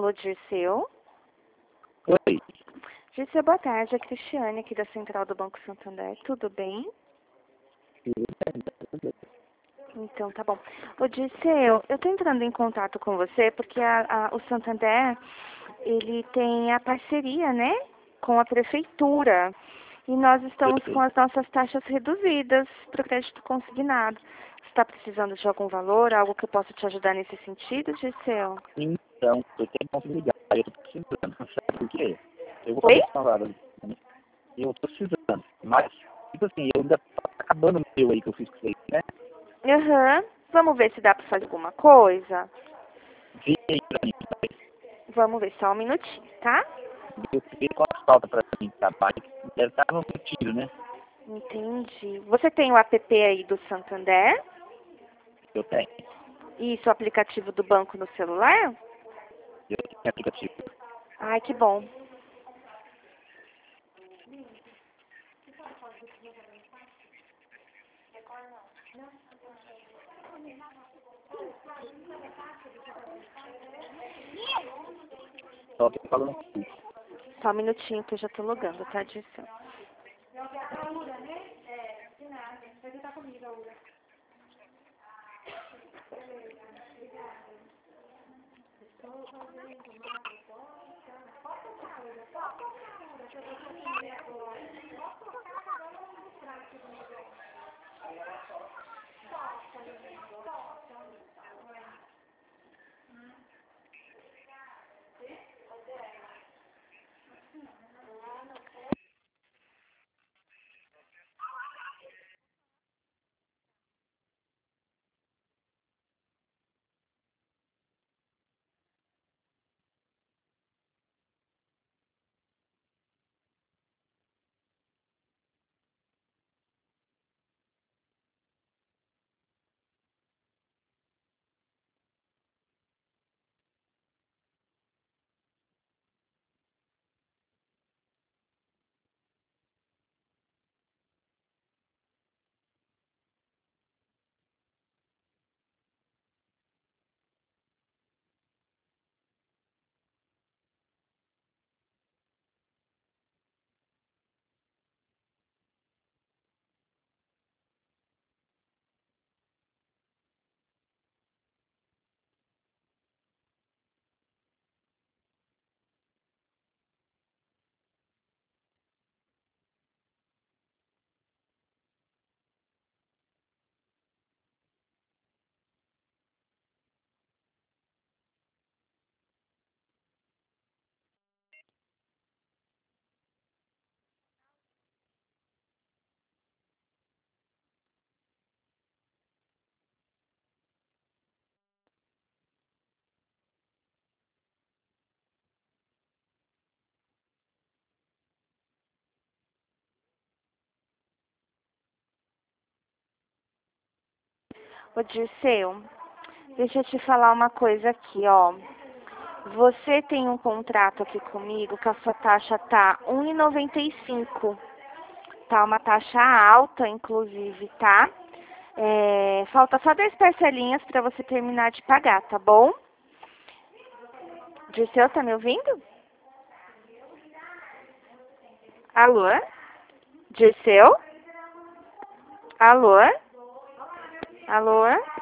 Alô, Dirceu? Oi, Dirceu, boa tarde. É a Cristiane aqui da Central do Banco Santander. Tudo bem? tudo bem, tudo bem. Então, tá bom. Ô, Dirceu, eu tô entrando em contato com você porque o Santander, ele tem a parceria, né, com a prefeitura. E nós Eu estamos com sei. as nossas taxas reduzidas para o crédito consignado. Você está precisando de algum valor, algo que eu possa te ajudar nesse sentido, Dirceu? Então, eu tenho como ligar, eu tô precisando, sabe por quê? Eu vou Oi? fazer uma vaga, eu tô precisando, mas, tipo assim, eu ainda tá acabando o meu aí que eu fiz com vocês, né? Aham. Vamos ver se dá para fazer alguma coisa? Vê aí pra mim, Vamos ver só um minutinho, tá? vê quanto falta pra mim, tá? Deve estar no retiro, né? Entendi. Você tem o app aí do Santander? Eu tenho, Isso, o aplicativo do banco no celular? eu tenho aplicativo. Ai, que bom. Só que falando aqui, Só um minutinho que eu já tô logando, tá, Dirceu? Ô, Dirceu, deixa eu te falar uma coisa aqui, ó. Você tem um contrato aqui comigo que a sua taxa tá 1,95. Tá uma taxa alta, inclusive, tá? Falta só 10 parcelinhas para você terminar de pagar, tá bom? Dirceu, tá me ouvindo? Alô? Dirceu? Alô? Alô?